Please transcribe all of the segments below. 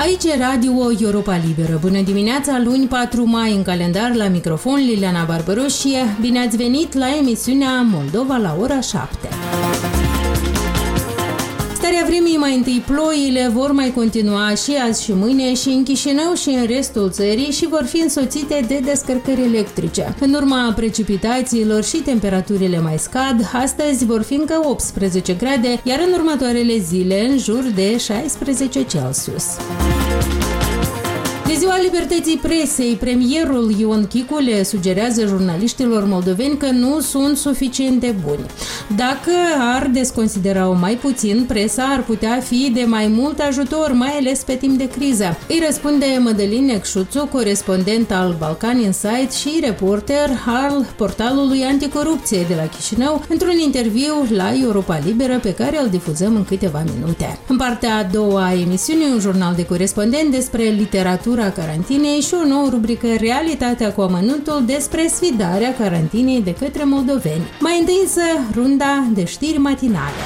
Aici e Radio Europa Liberă. Bună dimineața, luni 4 mai în calendar, la microfon Liliana Barbaroșie. Bine ați venit la emisiunea Moldova la ora 7. Starea vremii, mai întâi ploile vor mai continua și azi și mâine și în Chișinău și în restul țării și vor fi însoțite de descărcări electrice. În urma precipitațiilor și temperaturile mai scad, astăzi vor fi încă 18 grade, iar în următoarele zile în jur de 16 Celsius. De ziua libertății presei, premierul Ion Chicu le sugerează jurnaliștilor moldoveni că nu sunt suficient de buni. Dacă ar desconsidera-o mai puțin, presa ar putea fi de mai mult ajutor, mai ales pe timp de criză. Îi răspunde Mădălin Necșuțu, corespondent al Balkan Insight și reporter al portalului Anticorupție de la Chișinău, într-un interviu la Europa Liberă pe care îl difuzăm în câteva minute. În partea a doua a emisiunii, un jurnal de corespondent despre literatura carantinei și o nouă rubrică Realitatea cu amănuntul despre sfidarea carantinei de către moldoveni. Mai întâi însă runda de știri matinale.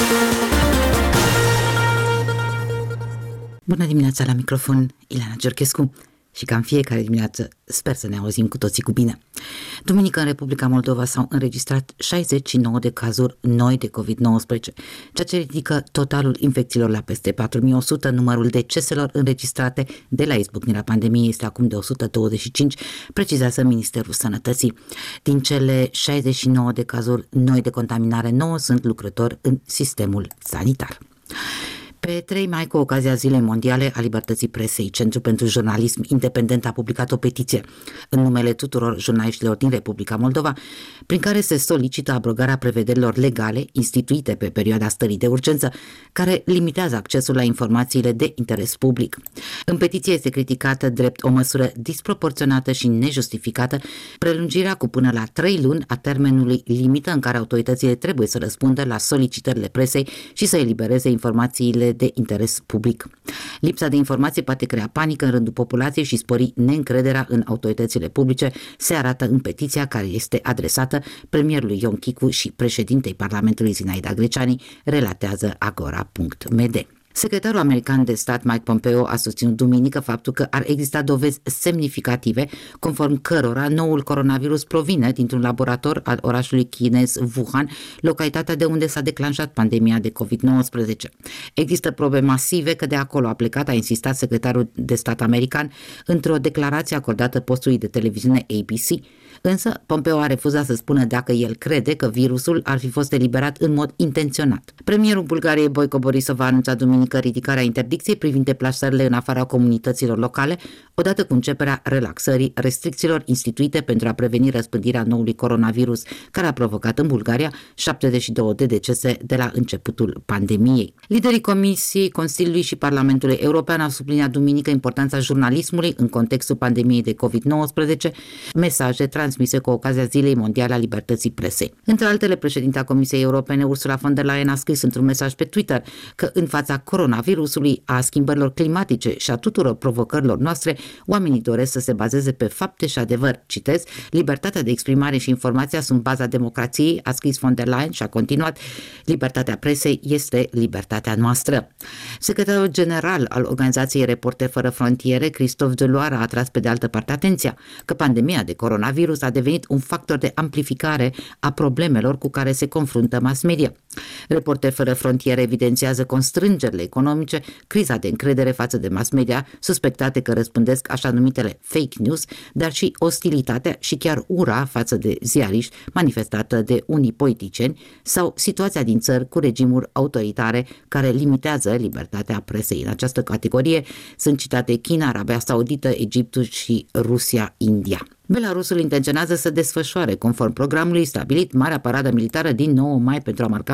Bună dimineața, la microfon Ileana Georgescu. Și ca în fiecare dimineață, sper să ne auzim cu toții cu bine. Duminică în Republica Moldova s-au înregistrat 69 de cazuri noi de COVID-19, ceea ce ridică totalul infecțiilor la peste 4100, numărul deceselor înregistrate de la izbucnirea pandemiei este acum de 125, precizează Ministerul Sănătății. Din cele 69 de cazuri noi de contaminare, 9 sunt lucrători în sistemul sanitar. Pe 3 mai, cu ocazia Zilei Mondiale a Libertății Presei, Centrul pentru Jurnalism Independent a publicat o petiție în numele tuturor jurnaliștilor din Republica Moldova, prin care se solicită abrogarea prevederilor legale instituite pe perioada stării de urgență, care limitează accesul la informațiile de interes public. În petiție este criticată drept o măsură disproporționată și nejustificată prelungirea cu până la 3 luni a termenului limită în care autoritățile trebuie să răspundă la solicitările presei și să elibereze informațiile de interes public. Lipsa de informații poate crea panică în rândul populației și spori neîncrederea în autoritățile publice, se arată în petiția care este adresată premierului Ion Chicu și președintei Parlamentului Zinaida Greceani, relatează agora.md. Secretarul american de stat Mike Pompeo a susținut duminică faptul că ar exista dovezi semnificative conform cărora noul coronavirus provine dintr-un laborator al orașului chinez Wuhan, localitatea de unde s-a declanșat pandemia de COVID-19. Există probe masive că de acolo a plecat, a insistat secretarul de stat american într-o declarație acordată postului de televiziune ABC. Însă, Pompeo a refuzat să spună dacă el crede că virusul ar fi fost eliberat în mod intenționat. Premierul Bulgariei Boico Borisov a anunțat duminică ridicarea interdicției privind deplasările în afara comunităților locale, odată cu începerea relaxării restricțiilor instituite pentru a preveni răspândirea noului coronavirus, care a provocat în Bulgaria 72 de decese de la începutul pandemiei. Liderii Comisiei, Consiliului și Parlamentului European au subliniat duminică importanța jurnalismului în contextul pandemiei de COVID-19, mesaje transmise cu ocazia Zilei Mondiale a Libertății Presei. Între altele, președinta Comisiei Europene Ursula von der Leyen a scris într-un mesaj pe Twitter că în fața coronavirusului, a schimbărilor climatice și a tuturor provocărilor noastre, oamenii doresc să se bazeze pe fapte și adevăr. Citez, libertatea de exprimare și informația sunt baza democrației, a scris von der Leyen și a continuat, libertatea presei este libertatea noastră. Secretarul general al organizației Reporteri fără frontiere, Christophe Deloire, a atras pe de altă parte atenția că pandemia de coronavirus a devenit un factor de amplificare a problemelor cu care se confruntă mass media. Reporteri fără frontiere evidențiază constrângerile economice, criza de încredere față de mass media, suspectate că răspândesc așa numitele fake news, dar și ostilitatea și chiar ura față de ziariști manifestată de unii politicieni sau situația din țări cu regimuri autoritare care limitează libertatea presei. În această categorie sunt citate China, Arabia Saudită, Egiptul și Rusia, India. Belarusul intenționează să desfășoare, conform programului stabilit, Marea Paradă Militară din 9 mai pentru a marca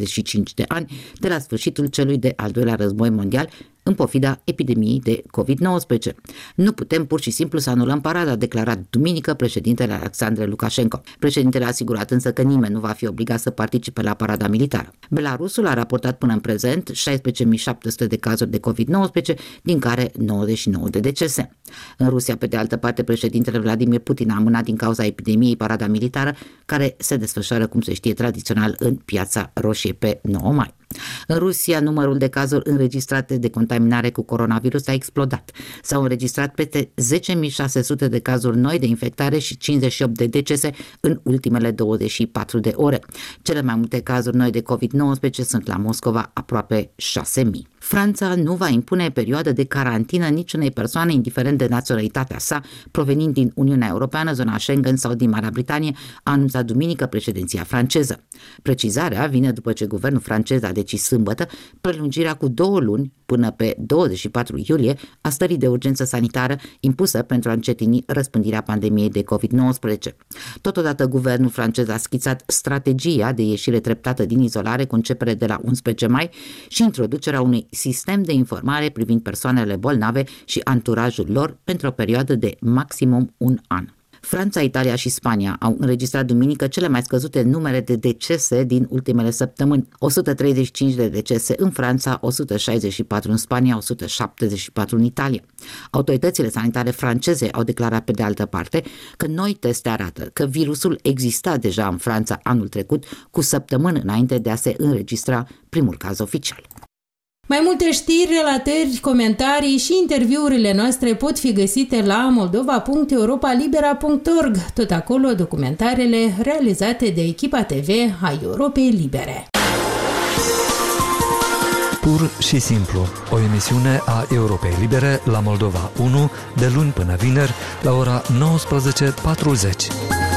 75 de ani de la sfârșitul celui de-al doilea război mondial, în pofida epidemiei de COVID-19. Nu putem pur și simplu să anulăm parada, a declarat duminică președintele Alexandru Lukashenko. Președintele a asigurat însă că nimeni nu va fi obligat să participe la parada militară. Belarusul a raportat până în prezent 16.700 de cazuri de COVID-19, din care 99 de decese. În Rusia, pe de altă parte, președintele Vladimir Putin a amânat din cauza epidemiei parada militară, care se desfășoară, cum se știe, tradițional în Piața Roșie pe 9 mai. În Rusia, numărul de cazuri înregistrate de contaminare cu coronavirus a explodat. S-au înregistrat peste 10.600 de cazuri noi de infectare și 58 de decese în ultimele 24 de ore. Cele mai multe cazuri noi de COVID-19 sunt la Moscova, aproape 6.000. Franța nu va impune perioadă de carantină niciunei persoane, indiferent de naționalitatea sa, provenind din Uniunea Europeană, zona Schengen sau din Marea Britanie, a anunțat duminică președinția franceză. Precizarea vine după ce guvernul francez a decis sâmbătă prelungirea cu 2 luni până pe 24 iulie a stării de urgență sanitară impusă pentru a încetini răspândirea pandemiei de COVID-19. Totodată, guvernul francez a schițat strategia de ieșire treptată din izolare cu începere de la 11 mai și introducerea unui sistem de informare privind persoanele bolnave și anturajul lor pentru o perioadă de maximum 1 an. Franța, Italia și Spania au înregistrat duminică cele mai scăzute numere de decese din ultimele săptămâni. 135 de decese în Franța, 164 în Spania, 174 în Italia. Autoritățile sanitare franceze au declarat pe de altă parte că noi teste arată că virusul exista deja în Franța anul trecut, cu săptămâni înainte de a se înregistra primul caz oficial. Mai multe știri, relatări, comentarii și interviurile noastre pot fi găsite la moldova.europalibera.org, tot acolo documentarele realizate de echipa TV a Europei Libere. Pur și simplu, o emisiune a Europei Libere la Moldova 1, de luni până vineri, la ora 19:40.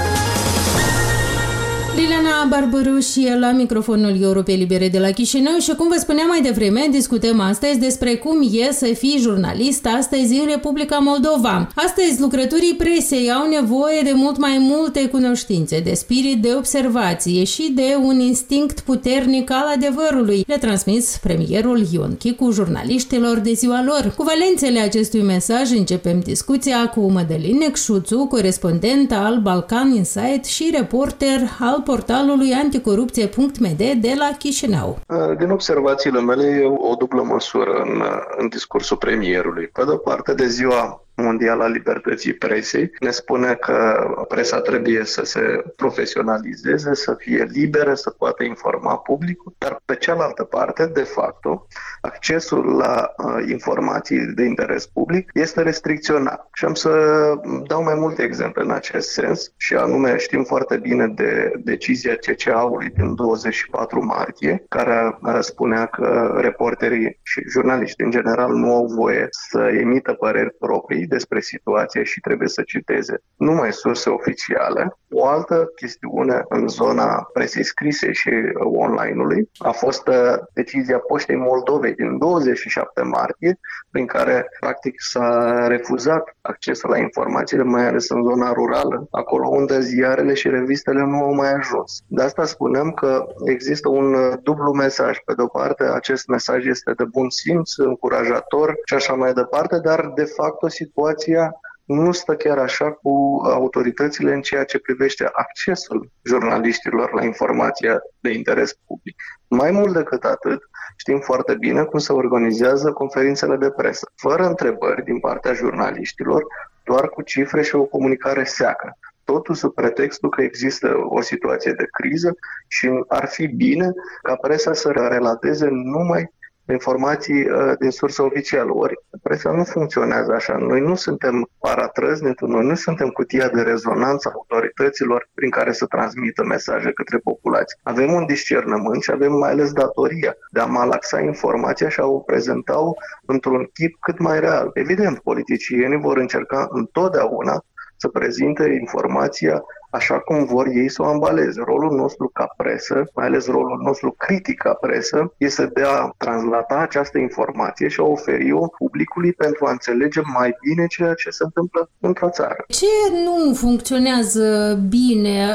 Liliana Barbaru și la microfonul Europei Libere de la Chișinău și cum vă spuneam mai devreme, discutăm astăzi despre cum e să fii jurnalist astăzi în Republica Moldova. Astăzi lucrătorii presei au nevoie de mult mai multe cunoștințe, de spirit de observație și de un instinct puternic al adevărului, le-a transmis premierul Ion Chicu jurnaliștilor de ziua lor. Cu valențele acestui mesaj începem discuția cu Mădălin Necșuțu, corespondent al Balkan Insight și reporter al portalului anticorupție.md de la Chișinău. Din observațiile mele e o dublă măsură în discursul premierului. Pe de-o parte, de ziua mondială a libertății presei, ne spune că presa trebuie să se profesionalizeze, să fie liberă, să poată informa publicul, dar pe cealaltă parte, de facto, accesul la informații de interes public este restricționat. Și am să dau mai multe exemple în acest sens, și anume știm foarte bine de decizia CCA-ului din 24 martie, care spunea că reporterii și jurnaliștii în general nu au voie să emită păreri proprii despre situație și trebuie să citeze numai surse oficiale. O altă chestiune în zona presei scrise și online-ului a fost decizia Poștei Moldovei din 27 martie, prin care practic s-a refuzat accesul la informațiile, mai ales în zona rurală, acolo unde ziarele și revistele nu au mai ajuns. De asta spunem că există un dublu mesaj. Pe de-o parte, acest mesaj este de bun simț, încurajator și așa mai departe, dar de fapt situația nu stă chiar așa cu autoritățile în ceea ce privește accesul jurnaliștilor la informația de interes public. Mai mult decât atât, știm foarte bine cum se organizează conferințele de presă, fără întrebări din partea jurnaliștilor, doar cu cifre și o comunicare seacă. Totul sub pretextul că există o situație de criză și ar fi bine ca presa să relateze numai informații din sursă oficială. Ori presa nu funcționează așa. Noi nu suntem paratrăznitul, noi nu suntem cutia de rezonanță a autorităților prin care să transmită mesaje către populație. Avem un discernământ și avem mai ales datoria de a malaxa informația și a o prezenta într-un chip cât mai real. Evident, politicienii vor încerca întotdeauna să prezinte informația așa cum vor ei să o ambaleze. Rolul nostru ca presă, mai ales rolul nostru critic ca presă, este de a translata această informație și a oferi-o publicului pentru a înțelege mai bine ceea ce se întâmplă într-o țară. Ce nu funcționează bine,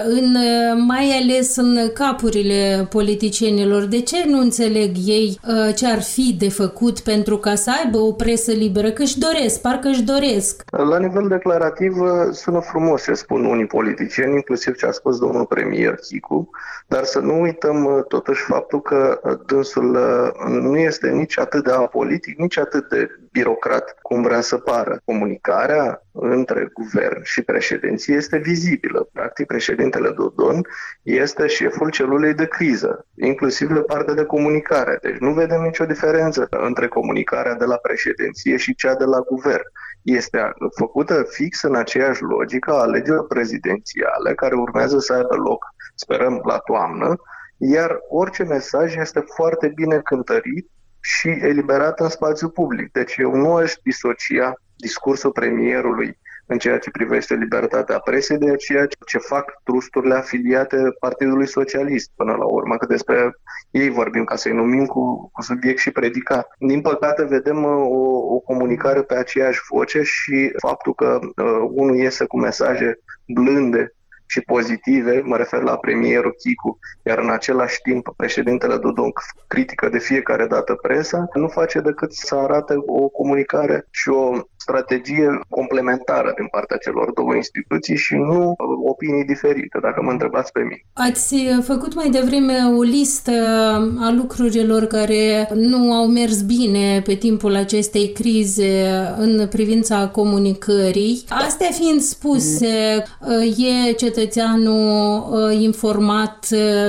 mai ales în capurile politicienilor? De ce nu înțeleg ei ce ar fi de făcut pentru ca să aibă o presă liberă? Că parcă își doresc. La nivel declarativ sună frumos ce spun unii politicieni suficient, inclusiv ce a spus domnul premier Chicu, dar să nu uităm totuși faptul că dânsul nu este nici atât de apolitic, nici atât de birocrat cum vrea să pară. Comunicarea între guvern și președinție este vizibilă. Practic, președintele Dodon este șeful celulei de criză, inclusiv pe partea de comunicare. Deci nu vedem nicio diferență între comunicarea de la președinție și cea de la guvern. Este făcută fix în aceeași logică a alegerilor prezidențiale care urmează să aibă loc, sperăm, la toamnă, iar orice mesaj este foarte bine cântărit și eliberat în spațiu public. Deci eu nu aș disocia discursul premierului în ceea ce privește libertatea presei de ceea ce fac trusturile afiliate Partidului Socialist până la urmă, că despre ei vorbim, ca să-i numim cu subiect și predicat. Din păcate vedem o comunicare pe aceeași voce și faptul că unul iese cu mesaje blânde și pozitive, mă refer la premierul Chicu, iar în același timp președintele Dodon critică de fiecare dată presa, nu face decât să arate o comunicare și o strategie complementară din partea celor două instituții și nu opinii diferite, dacă mă întrebați pe mine. Ați făcut mai devreme o listă a lucrurilor care nu au mers bine pe timpul acestei crize în privința comunicării. Astea fiind spuse, e cetățeanul informat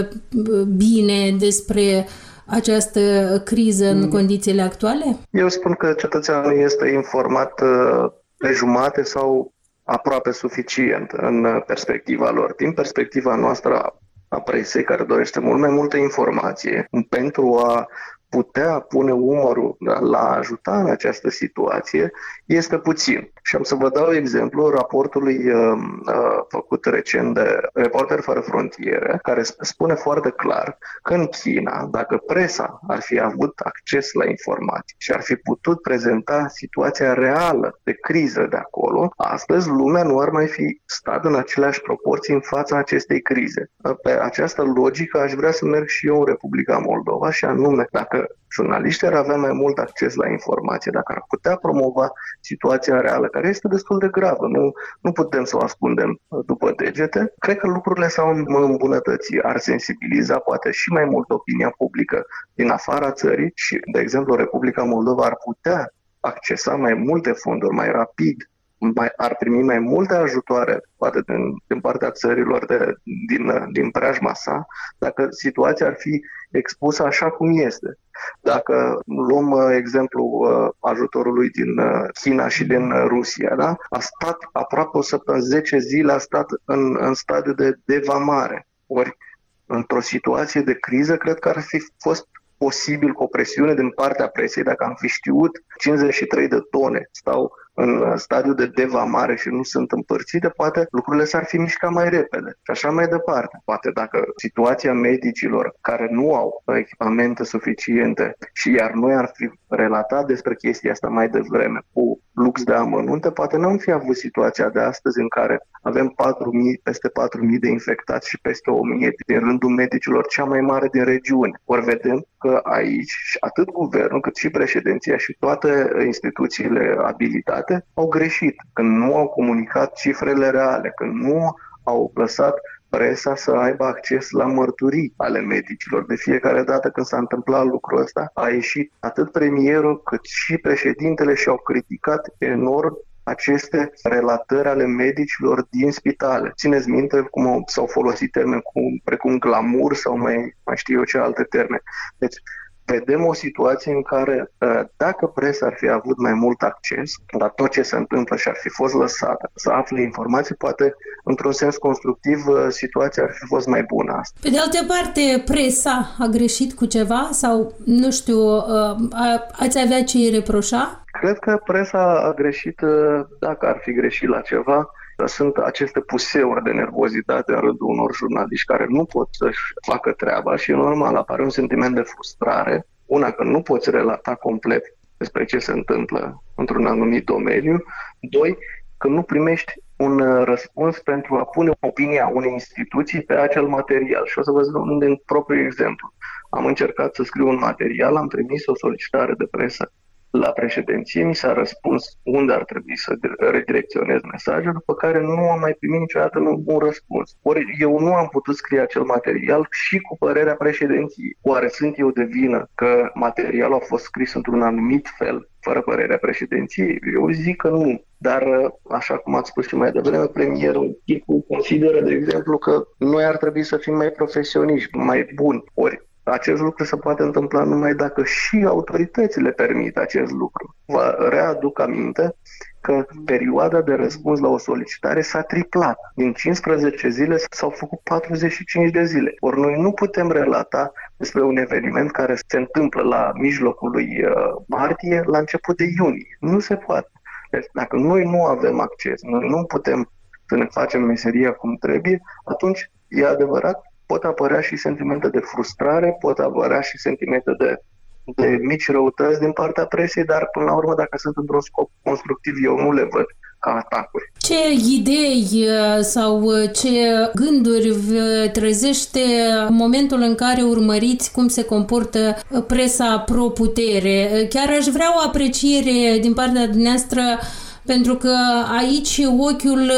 bine despre această criză în condițiile actuale? Eu spun că cetățeanul este informat pe jumate sau aproape suficient în perspectiva lor. Din perspectiva noastră a presei, care dorește mult mai multă informație pentru a putea pune umărul la a ajuta în această situație, este puțin. Și am să vă dau exemplu raportului făcut recent de Reporteri Fără Frontiere, care spune foarte clar că în China, dacă presa ar fi avut acces la informații și ar fi putut prezenta situația reală de criză de acolo, astăzi lumea nu ar mai fi stat în aceleași proporții în fața acestei crize. Pe această logică aș vrea să merg și eu în Republica Moldova, și anume, dacă jurnaliștii ar avea mai mult acces la informație, dacă ar putea promova situația reală, care este destul de gravă, nu putem să o ascundem după degete, cred că lucrurile s-au îmbunătățit, ar sensibiliza poate și mai mult opinia publică din afara țării și, de exemplu, Republica Moldova ar putea accesa mai multe fonduri mai rapid, ar primi mai multe ajutoare, poate din partea țărilor din preajma sa, dacă situația ar fi expusă așa cum este. Dacă luăm exemplu ajutorului din China și din Rusia, da? A stat aproape o săptămână, 10 zile a stat în stadiu de devamare. Ori, într-o situație de criză, cred că ar fi fost posibil cu o presiune din partea presei, dacă am fi știut 53 de tone stau în stadiu de devamare și nu sunt împărțite, poate lucrurile s-ar fi mișcat mai repede și așa mai departe. Poate dacă situația medicilor care nu au echipamente suficiente și iar noi ar fi relatat despre chestia asta mai devreme cu lux de amănunte, poate n-am fi avut situația de astăzi în care avem peste 4.000 de infectați și peste 1.000 din rândul medicilor, cea mai mare din regiune. Ori vedem că aici atât guvernul cât și președinția și toate instituțiile abilitate au greșit, când nu au comunicat cifrele reale, când nu au lăsat presa să aibă acces la mărturii ale medicilor. De fiecare dată când s-a întâmplat lucrul ăsta, a ieșit atât premierul cât și președintele și au criticat enorm aceste relatări ale medicilor din spitale. Țineți minte cum s-au folosit termeni precum glamour sau mai știu eu ce alte termeni. Deci, vedem o situație în care, dacă presa ar fi avut mai mult acces la tot ce se întâmplă și ar fi fost lăsată să afle informații, poate, într-un sens constructiv, situația ar fi fost mai bună asta. Pe de altă parte, presa a greșit cu ceva sau, nu știu, ați avea ce îi reproșa? Cred că presa a greșit, dacă ar fi greșit la ceva. Sunt aceste puseuri de nervozitate în rândul unor jurnaliști care nu pot să-și facă treaba și, normal, apare un sentiment de frustrare. Una, că nu poți relata complet despre ce se întâmplă într-un anumit domeniu. Doi, că nu primești un răspuns pentru a pune opinia unei instituții pe acel material. Și o să vă spun din propriu exemplu. Am încercat să scriu un material, am trimis o solicitare de presă la președinție, mi s-a răspuns unde ar trebui să redirecționez mesajul, după care nu am mai primit niciodată un răspuns. Ori eu nu am putut scrie acel material și cu părerea președinției. Oare sunt eu de vină că materialul a fost scris într-un anumit fel, fără părerea președinției? Eu zic că nu. Dar, așa cum ați spus și mai devreme, premierul Chicu consideră, de exemplu, că noi ar trebui să fim mai profesioniști, mai buni. Ori acest lucru se poate întâmpla numai dacă și autoritățile permit acest lucru. Vă readuc aminte că perioada de răspuns la o solicitare s-a triplat. Din 15 zile s-au făcut 45 de zile. Ori noi nu putem relata despre un eveniment care se întâmplă la mijlocul lui martie, la început de iunie. Nu se poate. Deci dacă noi nu avem acces, noi nu putem să ne facem meseria cum trebuie, atunci e adevărat, pot apărea și sentimente de frustrare, pot apărea și sentimente de mici răutăți din partea presei, dar până la urmă, dacă sunt într-un scop constructiv, eu nu le văd ca atacuri. Ce idei sau ce gânduri trezește momentul în care urmăriți cum se comportă presa pro-putere? Chiar aș vrea o apreciere din partea dumneavoastră, pentru că aici ochiul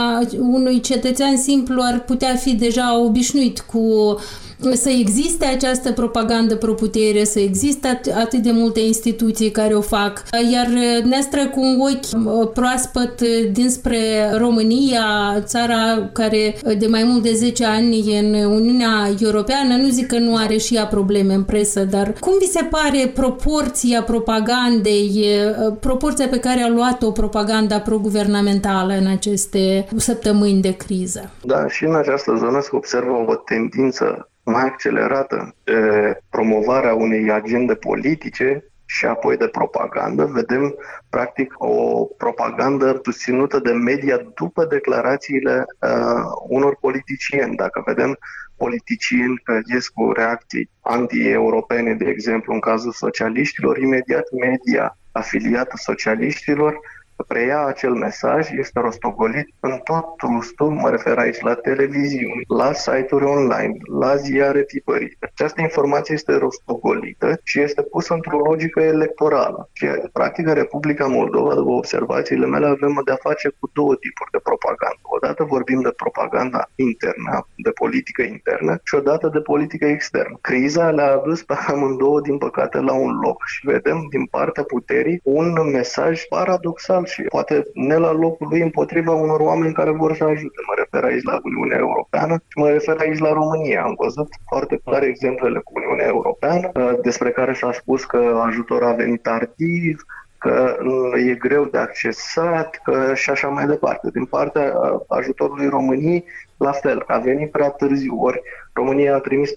unui cetățean simplu ar putea fi deja obișnuit cu să existe această propagandă pro-putere, să existe atât de multe instituții care o fac, iar dumneavoastră cu un ochi proaspăt dinspre România, țara care de mai mult de 10 ani e în Uniunea Europeană, nu zic că nu are și ea probleme în presă, dar cum vi se pare proporția propagandei, proporția pe care a luat-o propaganda pro-guvernamentală în aceste săptămâni de criză? Da, și în această zonă se observă o tendință mai accelerată de promovarea unei agende politice și apoi de propagandă. Vedem, practic, o propagandă susținută de media după declarațiile unor politicieni. Dacă vedem politicieni că ies cu reacții anti-europene, de exemplu, în cazul socialiștilor, imediat media afiliată socialiștilor preia acel mesaj, este rostogolit în tot rustul, mă refer aici la televiziuni, la site-uri online, la ziare tipărite. Această informație este rostogolită și este pusă într-o logică electorală. Și, practic, în Republica Moldova, după observațiile mele, avem de-a face cu două tipuri de propagandă. Odată vorbim de propaganda internă, de politică internă, și odată de politică externă. Criza le-a adus pe amândouă, din păcate, la un loc și vedem din partea puterii un mesaj paradoxal și poate ne la locul lui împotriva unor oameni care vor să ajute. Mă refer aici la Uniunea Europeană și mă refer aici la România. Am văzut foarte clare exemplele cu Uniunea Europeană, despre care s-a spus că ajutorul a venit tardiv, că e greu de accesat, că și așa mai departe. Din partea ajutorului României, la fel, a venit prea târziu. Ori România a trimis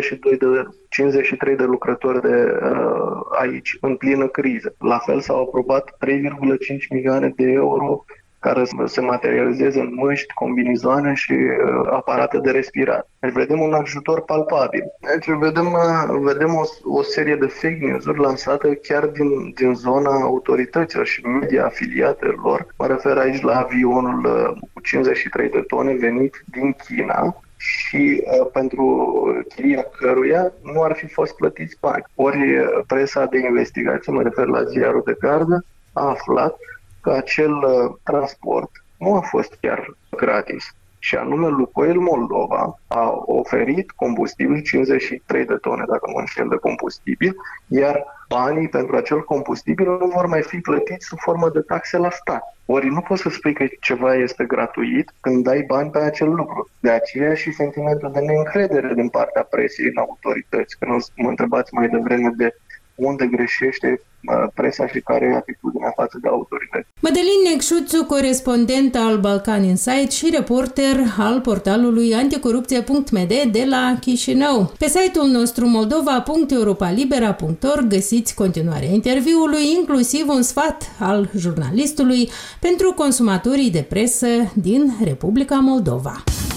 53 de lucrători aici, în plină criză. La fel s-au aprobat 3,5 milioane de euro care se materializează în măști, combinizoane și aparate de respirat. Deci vedem un ajutor palpabil. Deci vedem o serie de fake news-uri lansate chiar din zona autorităților și media afiliate lor. Mă refer aici la avionul cu 53 de tone venit din China și pentru chiria căruia nu ar fi fost plătiți bani. Ori presa de investigație, mă refer la Ziarul de Gardă, a aflat că acel transport nu a fost chiar gratis. Și anume Lukoil Moldova a oferit combustibil, 53 de tone, dacă mă înșel, de combustibil, iar banii pentru acel combustibil nu vor mai fi plătiți sub formă de taxe la stat. Ori nu poți să spui că ceva este gratuit când dai bani pe acel lucru. De aceea și sentimentul de neîncredere din partea presei în autorități. Când mă întrebați mai devreme de unde greșește presa și care e atitudinea față de autorități. Mădălin Necșuțu, corespondent al Balkan Insight și reporter al portalului anticorupție.md de la Chișinău. Pe site-ul nostru moldova.europalibera.org găsiți continuarea interviului, inclusiv un sfat al jurnalistului pentru consumatorii de presă din Republica Moldova.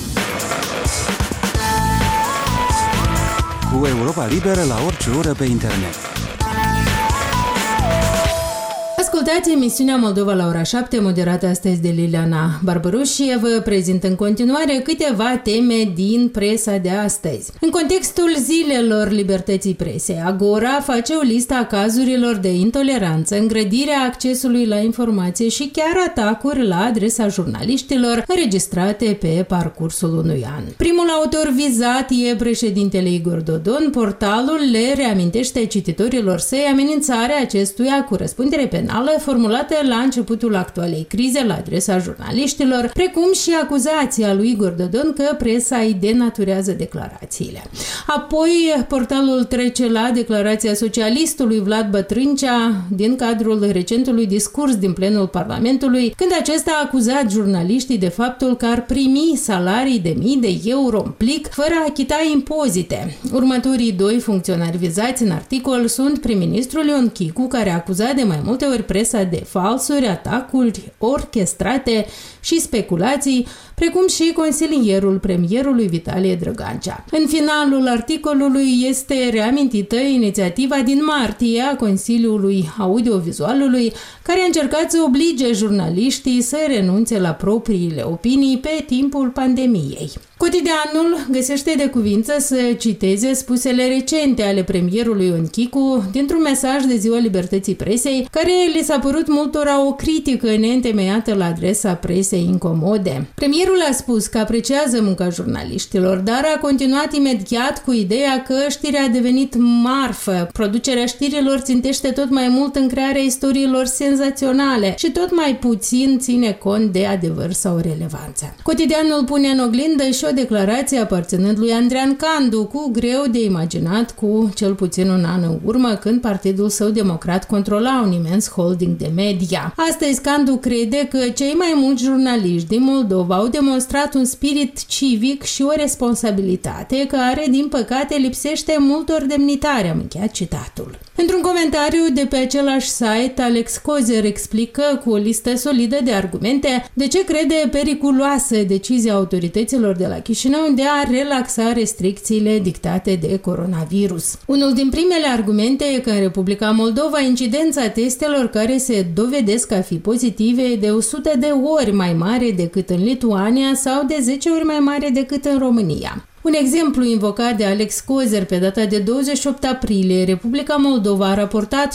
Cu Europa Liberă la orice oră pe internet. Ascultați emisiunea Moldova la ora 7, moderată astăzi de Liliana Barbaroș și vă prezint în continuare câteva teme din presa de astăzi. În contextul zilelor libertății presei, Agora face o listă a cazurilor de intoleranță, îngrădirea accesului la informație și chiar atacuri la adresa jurnaliștilor înregistrate pe parcursul unui an. Primul autor vizat e președintele Igor Dodon. Portalul le reamintește cititorilor săi amenințarea acestuia cu răspundere penală formulată la începutul actualei crize la adresa jurnaliștilor, precum și acuzația lui Igor Dodon că presa îi denaturează declarațiile. Apoi, portalul trece la declarația socialistului Vlad Bătrâncea din cadrul recentului discurs din plenul Parlamentului, când acesta a acuzat jurnaliștii de faptul că ar primi salarii de mii de euro în plic fără a achita impozite. Următorii doi funcționari vizați în articol sunt prim-ministrul Ion Chicu, care a acuzat de mai multe ori presa de falsuri, atacuri orchestrate și speculații, precum și consilierul premierului Vitalie Drăgancea. În finalul articolului este reamintită inițiativa din martie a Consiliului Audiovizualului, care a încercat să oblige jurnaliștii să renunțe la propriile opinii pe timpul pandemiei. Cotidianul găsește de cuvință să citeze spusele recente ale premierului Ion Chicu dintr-un mesaj de Ziua Libertății Presei, care li s-a părut multora o critică neîntemeiată la adresa presei incomode. Premierul a spus că apreciază munca jurnaliștilor, dar a continuat imediat cu ideea că știrea a devenit marfă. Producerea știrilor țintește tot mai mult în crearea istoriilor senzaționale și tot mai puțin ține cont de adevăr sau relevanță. Cotidianul pune în oglindă și o declarație aparținând lui Andrean Candu, cu greu de imaginat cu cel puțin un an în urmă, când partidul său democrat controla un imens holding de media. Astăzi Candu crede că cei mai mulți jurnaliști din Moldova au demonstrat un spirit civic și o responsabilitate care, din păcate, lipsește multor demnitari. Am încheiat citatul. Într-un comentariu de pe același site, Alex Kozer explică cu o listă solidă de argumente de ce crede periculoasă decizia autorităților de la Chișinău de a relaxa restricțiile dictate de coronavirus. Unul din primele argumente e că în Republica Moldova incidența testelor care se dovedesc a fi pozitive e de 100 de ori mai mare decât în Lituania sau de 10 ori mai mare decât în România. Un exemplu invocat de Alex Kozer: pe data de 28 aprilie, Republica Moldova a raportat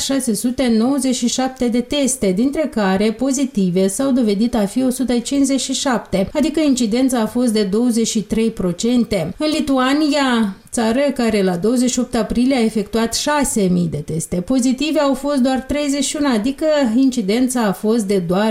697 de teste, dintre care pozitive s-au dovedit a fi 157, adică incidența a fost de 23%. În Lituania, țară care la 28 aprilie a efectuat 6.000 de teste pozitive, au fost doar 31, adică incidența a fost de doar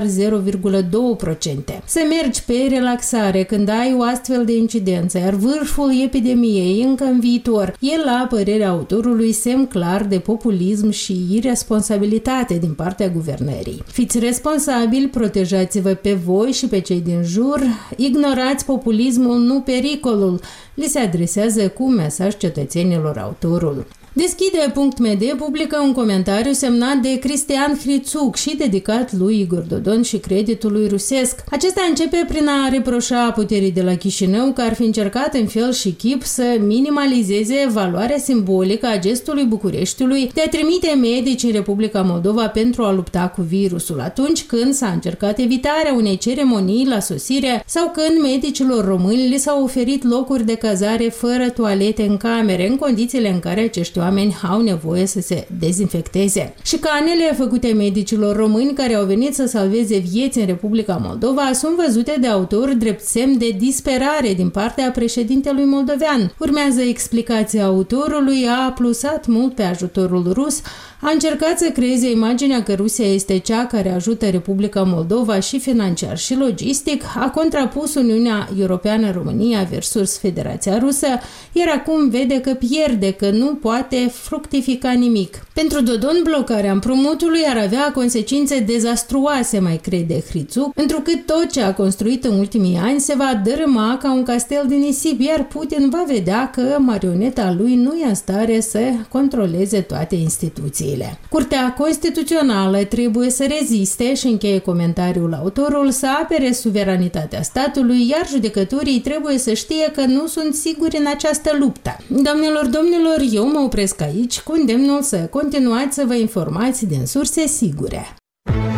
0,2%. Să mergi pe relaxare când ai o astfel de incidență, iar vârful epidemiei încă în viitor, e, la părerea autorului, semn clar de populism și irresponsabilitate din partea guvernării. Fiți responsabili, protejați-vă pe voi și pe cei din jur, ignorați populismul, nu pericolul, li se adresează cu mesaj cetățenilor autorul. Deschide.md publică un comentariu semnat de Cristian Hrițuc și dedicat lui Igor Dodon și creditului rusesc. Acesta începe prin a reproșa puterii de la Chișinău că ar fi încercat în fel și chip să minimalizeze valoarea simbolică a gestului Bucureștiului de a trimite medici în Republica Moldova pentru a lupta cu virusul, atunci când s-a încercat evitarea unei ceremonii la sosire sau când medicilor români li s-au oferit locuri de cazare fără toalete în camere, în condițiile în care acești oameni au nevoie să se dezinfecteze. Șicanele făcute medicilor români care au venit să salveze vieți în Republica Moldova sunt văzute de autor drept semn de disperare din partea președintelui moldovean. Urmează explicația autorului: a plusat mult pe ajutorul rus, a încercat să creeze imaginea că Rusia este cea care ajută Republica Moldova și financiar și logistic, a contrapus Uniunea Europeană-România versus Federația Rusă, iar acum vede că pierde, că nu poate fructifica nimic. Pentru Dodon, blocarea împrumutului ar avea consecințe dezastruoase, mai crede Hrițuc, întrucât tot ce a construit în ultimii ani se va dărâma ca un castel din nisip, iar Putin va vedea că marioneta lui nu e în stare să controleze toate instituțiile. Curtea Constituțională trebuie să reziste și încheie comentariul autorul, să apere suveranitatea statului, iar judecătorii trebuie să știe că nu sunt siguri în această luptă. Doamnelor, domnilor, eu mă opresc aici cu îndemnul să continuați să vă informați din surse sigure.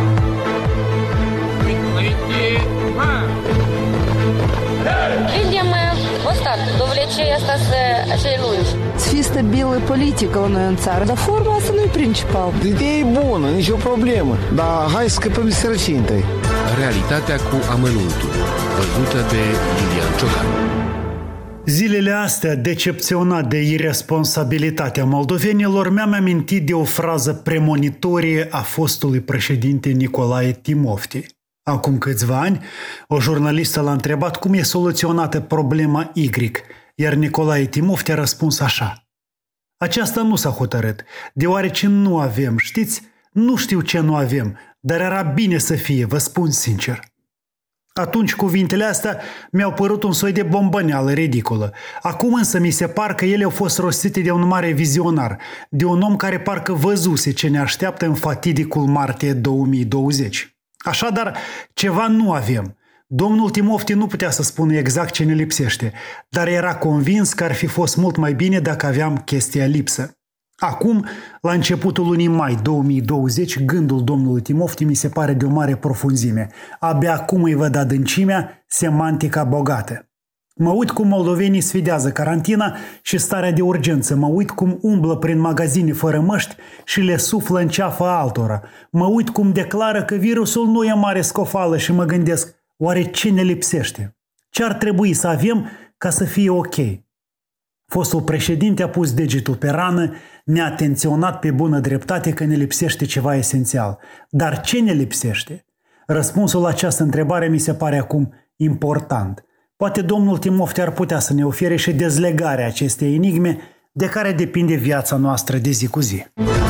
Увлечения asta lungi. Să fie stabilă politică la noi în țară, dar forma asta nu e principal. Ideea e bună, nicio problemă, dar hai să scăpăm de sărăcie întâi. Realitatea cu amănuntul, văzută de Lilian Ciocan. Zilele astea, decepționat de irresponsabilitatea moldovenilor, mi-am amintit de o frază premonitorie a fostului președinte Nicolae Timofti. Acum câțiva ani, o jurnalistă l-a întrebat cum e soluționată problema Y, iar Nicolae Timofti a răspuns așa: aceasta nu s-a hotărât, deoarece nu avem, știți? Nu știu ce nu avem, dar era bine să fie, vă spun sincer. Atunci cuvintele astea mi-au părut un soi de bombăneală ridicolă. Acum însă mi se par că ele au fost rostite de un mare vizionar, de un om care parcă văzuse ce ne așteaptă în fatidicul martie 2020. Așadar, ceva nu avem. Domnul Timofti nu putea să spună exact ce ne lipsește, dar era convins că ar fi fost mult mai bine dacă aveam chestia lipsă. Acum, la începutul lunii mai 2020, gândul domnului Timofti mi se pare de o mare profunzime. Abia acum îi văd adâncimea, semantica bogată. Mă uit cum moldovenii sfidează carantina și starea de urgență. Mă uit cum umblă prin magazine fără măști și le suflă în ceafa altora. Mă uit cum declară că virusul nu e mare scofală și mă gândesc, oare ce ne lipsește? Ce ar trebui să avem ca să fie ok? Fostul președinte a pus degetul pe rană, ne-a atenționat pe bună dreptate că ne lipsește ceva esențial. Dar ce ne lipsește? Răspunsul la această întrebare mi se pare acum important. Poate domnul Timofti ar putea să ne ofere și dezlegarea acestei enigme de care depinde viața noastră de zi cu zi.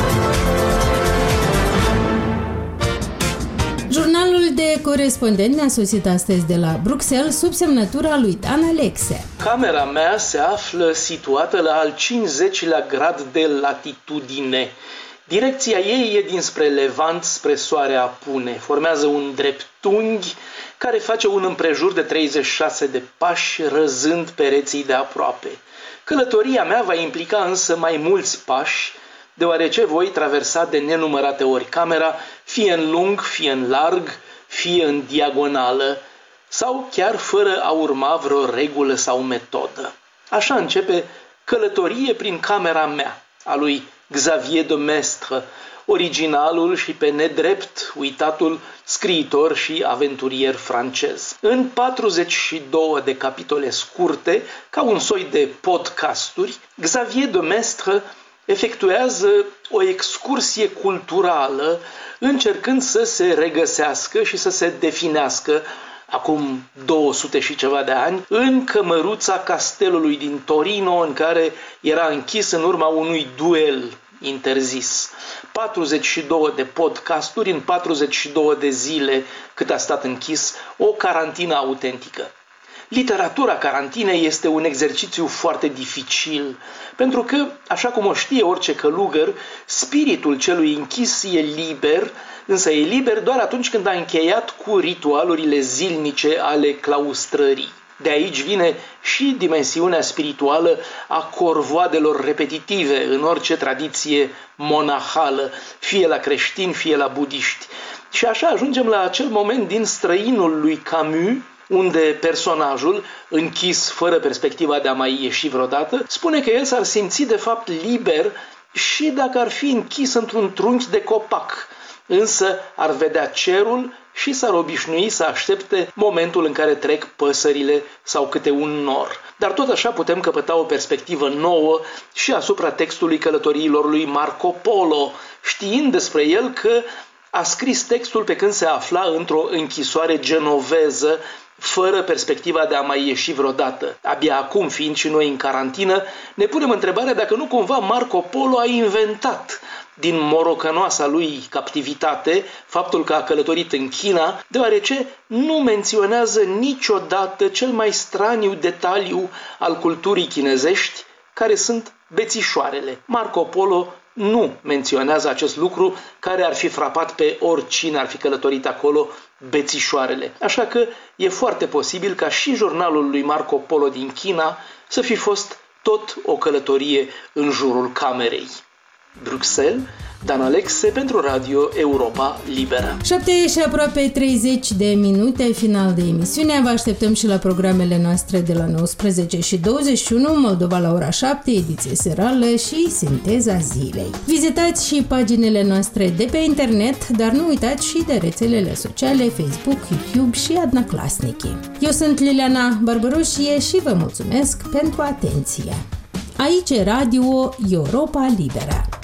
Jurnalul de corespondent ne-a sosit astăzi de la Bruxelles sub semnătura lui Dan Alexe. Camera mea se află situată la al 50-lea grad de latitudine. Direcția ei e dinspre levant spre soare apune. Formează un dreptunghi care face un împrejur de 36 de pași, răzând pereții de aproape. Călătoria mea va implica însă mai mulți pași, deoarece voi traversa de nenumărate ori camera, fie în lung, fie în larg, fie în diagonală, sau chiar fără a urma vreo regulă sau metodă. Așa începe Călătorie prin camera mea, a lui Xavier de Maistre, originalul și pe nedrept uitatul scriitor și aventurier francez. În 42 de capitole scurte, ca un soi de podcasturi, Xavier de Maistre efectuează o excursie culturală, încercând să se regăsească și să se definească, acum 200 și ceva de ani, în cămăruța castelului din Torino, în care era închis în urma unui duel interzis. 42 de podcasturi în 42 de zile cât a stat închis, o carantină autentică. Literatura carantinei este un exercițiu foarte dificil, pentru că, așa cum o știe orice călugăr, spiritul celui închis e liber, însă e liber doar atunci când a încheiat cu ritualurile zilnice ale claustrării. De aici vine și dimensiunea spirituală a corvoadelor repetitive în orice tradiție monahală, fie la creștini, fie la budiști. Și așa ajungem la acel moment din Străinul lui Camus, unde personajul, închis fără perspectiva de a mai ieși vreodată, spune că el s-ar simți de fapt liber și dacă ar fi închis într-un trunchi de copac, însă ar vedea cerul și s-ar obișnui să aștepte momentul în care trec păsările sau câte un nor. Dar tot așa putem căpăta o perspectivă nouă și asupra textului călătoriilor lui Marco Polo, știind despre el că a scris textul pe când se afla într-o închisoare genoveză, fără perspectiva de a mai ieși vreodată. Abia acum, fiind și noi în carantină, ne punem întrebarea dacă nu cumva Marco Polo a inventat din morocănoasa lui captivitate faptul că a călătorit în China, deoarece nu menționează niciodată cel mai straniu detaliu al culturii chinezești, care sunt bețișoarele. Marco Polo nu menționează acest lucru care ar fi frapat pe oricine ar fi călătorit acolo, bețișoarele. Așa că e foarte posibil ca și jurnalul lui Marco Polo din China să fi fost tot o călătorie în jurul camerei. Bruxelles, Dan Alexe pentru Radio Europa Liberă. 7 și aproape 30 de minute, final de emisiune. Vă așteptăm și la programele noastre de la 19 și 21, Moldova la ora 7, ediție serală și Sinteza zilei. Vizitați și paginile noastre de pe internet, dar nu uitați și de rețelele sociale, Facebook, YouTube și Adna Clasnici. Eu sunt Liliana Barbăroșie și vă mulțumesc pentru atenție. Aici e Radio Europa Liberă.